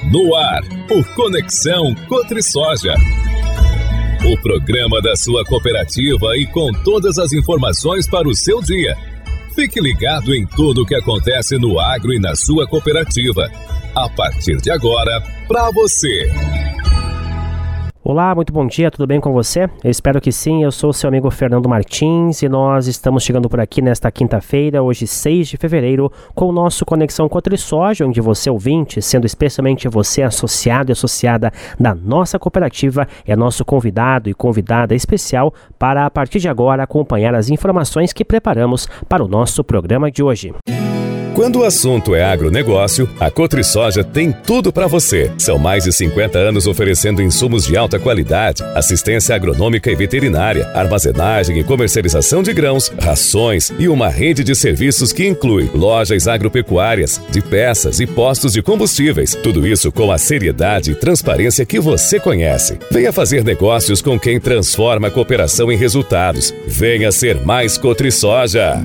No ar, o Conexão Cotrisoja. O programa da sua cooperativa e com todas as informações para o seu dia. Fique ligado em tudo o que acontece no agro e na sua cooperativa. A partir de agora, para você. Olá, muito bom dia, tudo bem com você? Eu espero que sim, eu sou o seu amigo Fernando Martins e nós estamos chegando por aqui nesta quinta-feira, hoje 6 de fevereiro, com o nosso Conexão Cotrisoja, onde você ouvinte, sendo especialmente você associado e associada da nossa cooperativa, é nosso convidado e convidada especial para a partir de agora acompanhar as informações que preparamos para o nosso programa de hoje. Quando o assunto é agronegócio, a Cotrisoja tem tudo para você. São mais de 50 anos oferecendo insumos de alta qualidade, assistência agronômica e veterinária, armazenagem e comercialização de grãos, rações e uma rede de serviços que inclui lojas agropecuárias, de peças e postos de combustíveis. Tudo isso com a seriedade e transparência que você conhece. Venha fazer negócios com quem transforma a cooperação em resultados. Venha ser mais Cotrisoja.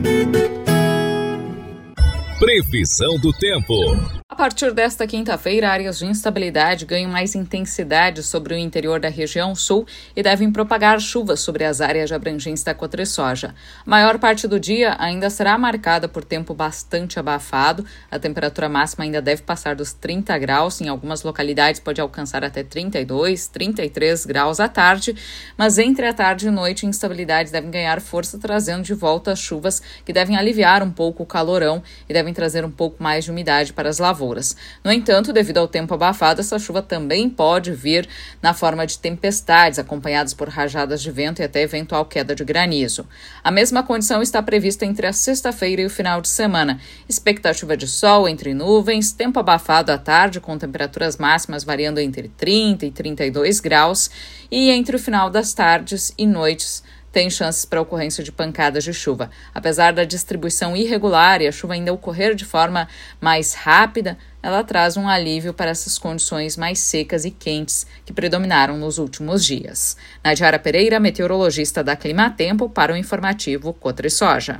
Previsão do tempo. A partir desta quinta-feira, áreas de instabilidade ganham mais intensidade sobre o interior da região sul e devem propagar chuvas sobre as áreas de abrangência da Cotrisoja. A maior parte do dia ainda será marcada por tempo bastante abafado. A temperatura máxima ainda deve passar dos 30 graus. Em algumas localidades pode alcançar até 32, 33 graus à tarde. Mas entre a tarde e noite, instabilidades devem ganhar força, trazendo de volta as chuvas que devem aliviar um pouco o calorão e devem trazer um pouco mais de umidade para as lavouras. No entanto, devido ao tempo abafado, essa chuva também pode vir na forma de tempestades, acompanhadas por rajadas de vento e até eventual queda de granizo. A mesma condição está prevista entre a sexta-feira e o final de semana. Expectativa de sol entre nuvens, tempo abafado à tarde, com temperaturas máximas variando entre 30 e 32 graus, e entre o final das tardes e noites, tem chances para ocorrência de pancadas de chuva. Apesar da distribuição irregular e a chuva ainda ocorrer de forma mais rápida, ela traz um alívio para essas condições mais secas e quentes que predominaram nos últimos dias. Nadiara Pereira, meteorologista da Climatempo, para o informativo Cotrisoja.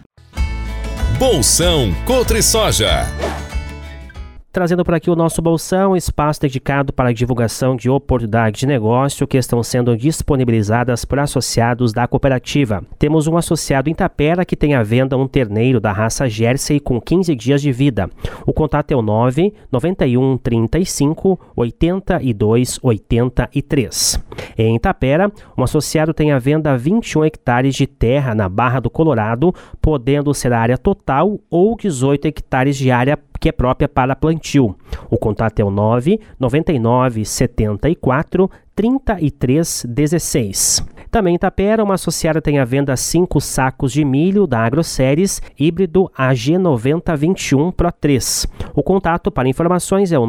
Bolsão Cotrisoja. Trazendo por aqui o nosso bolsão, espaço dedicado para a divulgação de oportunidades de negócio que estão sendo disponibilizadas por associados da cooperativa. Temos um associado em Tapera que tem à venda um terneiro da raça Jersey com 15 dias de vida. O contato é o 991 35 82 83. Em Tapera, um associado tem à venda 21 hectares de terra na Barra do Colorado, podendo ser área total ou 18 hectares de área que é própria para plantio. O contato é o 999 74 33 16. Também em Tapera, uma associada tem à venda 5 sacos de milho da AgroSéries híbrido AG9021 Pro 3. O contato para informações é o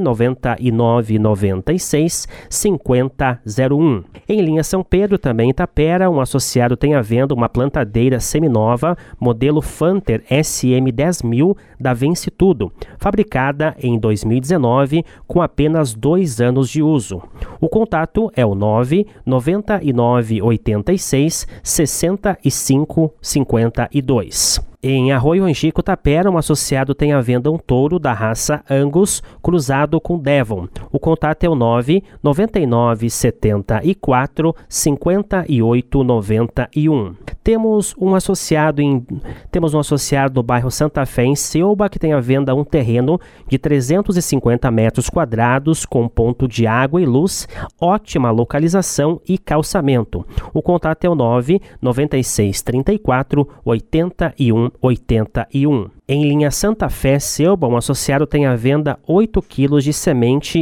999 96 5001. Em linha São Pedro, também em Tapera, um associado tem à venda uma plantadeira seminova modelo Fanter SM10000 da Vence Tudo, fabricada em 2019 com apenas 2 anos de uso. O contato é o 999 86 65 52. Em Arroio Angico, Tapera, um associado tem à venda um touro da raça Angus cruzado com Devon. O contato é o 999 74 58 91. Temos um associado no bairro Santa Fé, em Selba, que tem à venda um terreno de 350 metros quadrados com ponto de água e luz, ótima localização e calçamento. O contato é o 996 34 81 81. Em linha Santa Fé, Selba, um associado tem à venda 8 kg de semente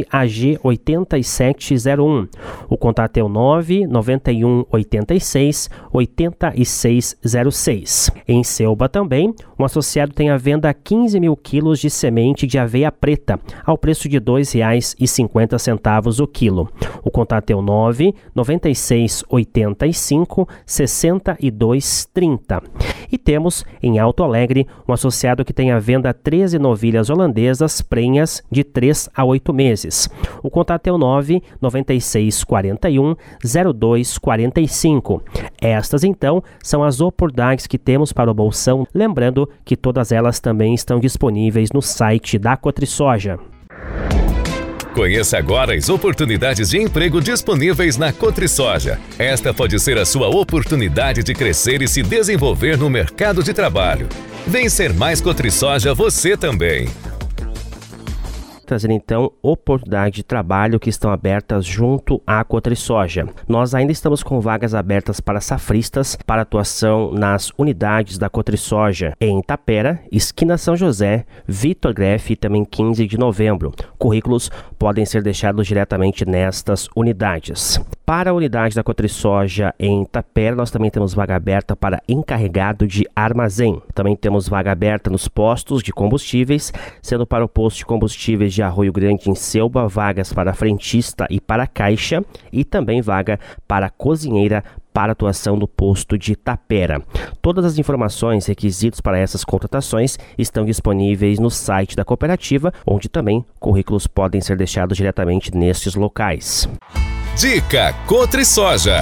AG8701. O contato é o 991 86 8606. Em Selba também, um associado tem à venda 15 mil quilos de semente de aveia preta, ao preço de R$ 2,50 o quilo. O contato é o 996 85 62 30. E temos, em Alto Alegre, um associado que tem à venda 13 novilhas holandesas prenhas de 3 a 8 meses. O contato é o 996 41 02 45. Estas, então, são as oportunidades que temos para o Bolsão, lembrando que todas elas também estão disponíveis no site da Cotrisoja. Conheça agora as oportunidades de emprego disponíveis na CotriSoja. Esta pode ser a sua oportunidade de crescer e se desenvolver no mercado de trabalho. Vem ser mais CotriSoja você também. Trazendo então oportunidades de trabalho que estão abertas junto à CotriSoja. Nós ainda estamos com vagas abertas para safristas para atuação nas unidades da CotriSoja em Tapera, esquina São José, Vitor Greff e também 15 de novembro. Currículos podem ser deixados diretamente nestas unidades. Para a unidade da CotriSoja em Tapera, nós também temos vaga aberta para encarregado de armazém. Também temos vaga aberta nos postos de combustíveis, sendo para o posto de combustíveis de Arroio Grande em Selba, vagas para frentista e para caixa, e também vaga para cozinheira para atuação do posto de Tapera. Todas as informações e requisitos para essas contratações estão disponíveis no site da cooperativa, onde também currículos podem ser deixados diretamente nestes locais. Dica CotriSoja.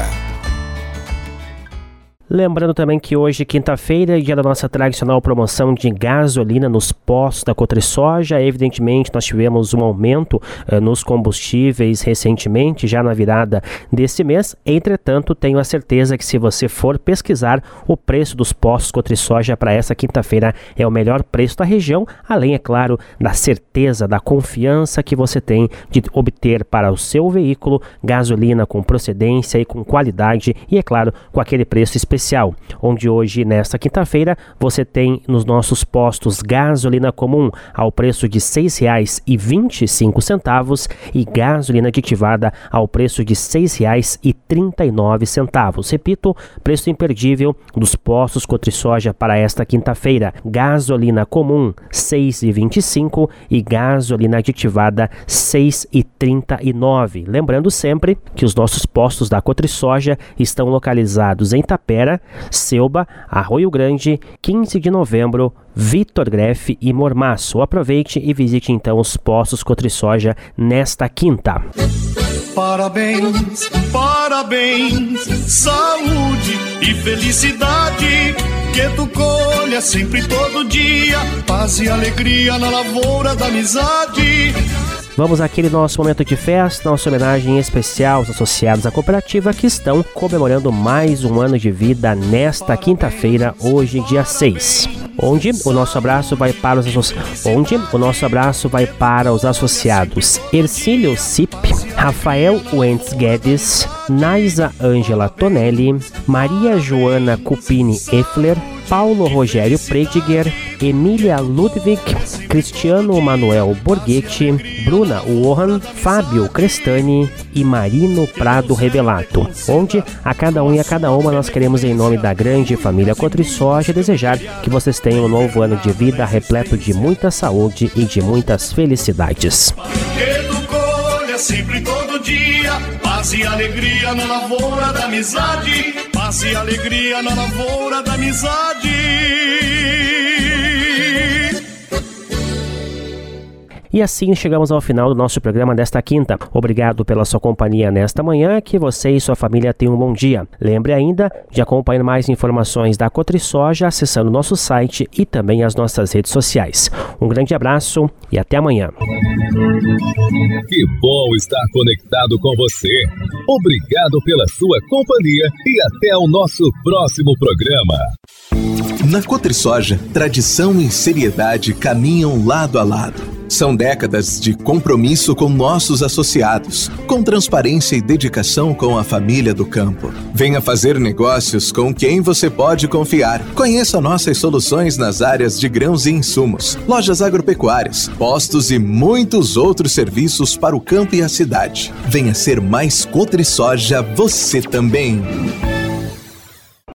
Lembrando também que hoje, quinta-feira, é dia da nossa tradicional promoção de gasolina nos postos da CotriSoja. Evidentemente, nós tivemos um aumento nos combustíveis recentemente, já na virada desse mês. Entretanto, tenho a certeza que se você for pesquisar, o preço dos postos CotriSoja para essa quinta-feira é o melhor preço da região, além, é claro, da certeza, da confiança que você tem de obter para o seu veículo gasolina com procedência e com qualidade e, é claro, com aquele preço especial, onde hoje, nesta quinta-feira, você tem nos nossos postos gasolina comum ao preço de R$ 6,25 e gasolina aditivada ao preço de R$ 6,39. Repito, preço imperdível dos postos CotriSoja para esta quinta-feira. Gasolina comum R$ 6,25 e gasolina aditivada R$ 6,39. Lembrando sempre que os nossos postos da CotriSoja estão localizados em Tapera, Selba, Arroio Grande, 15 de novembro, Vitor Greff e Mormaço. Aproveite e visite então os postos CotriSoja nesta quinta. Parabéns, parabéns, saúde e felicidade, que tu colha sempre todo dia, paz e alegria na lavoura da amizade. Vamos àquele nosso momento de festa, nossa homenagem especial aos associados à cooperativa que estão comemorando mais um ano de vida nesta quinta-feira, hoje dia 6. Onde o nosso abraço vai para os associados Ercílio Cip, Rafael Wentz Guedes, Naisa Ângela Tonelli, Maria Joana Cupini Effler, Paulo Rogério Prediger, Emília Ludwig, Cristiano Manuel Borghetti, Bruna Wohan, Fábio Crestani e Marino Prado Revelato, onde a cada um e a cada uma nós queremos, em nome da grande família CotriSoja, desejar que vocês tenham um novo ano de vida repleto de muita saúde e de muitas felicidades. Sempre todo dia, paz e alegria na lavoura da amizade, paz e alegria na lavoura da amizade. E assim chegamos ao final do nosso programa desta quinta. Obrigado pela sua companhia nesta manhã, que você e sua família tenham um bom dia. Lembre ainda de acompanhar mais informações da CotriSoja acessando nosso site e também as nossas redes sociais. Um grande abraço e até amanhã. Que bom estar conectado com você. Obrigado pela sua companhia e até o nosso próximo programa. Na CotriSoja, tradição e seriedade caminham lado a lado. São décadas de compromisso com nossos associados, com transparência e dedicação com a família do campo. Venha fazer negócios com quem você pode confiar. Conheça nossas soluções nas áreas de grãos e insumos, lojas agropecuárias, postos e muitos outros serviços para o campo e a cidade. Venha ser mais CotriSoja você também.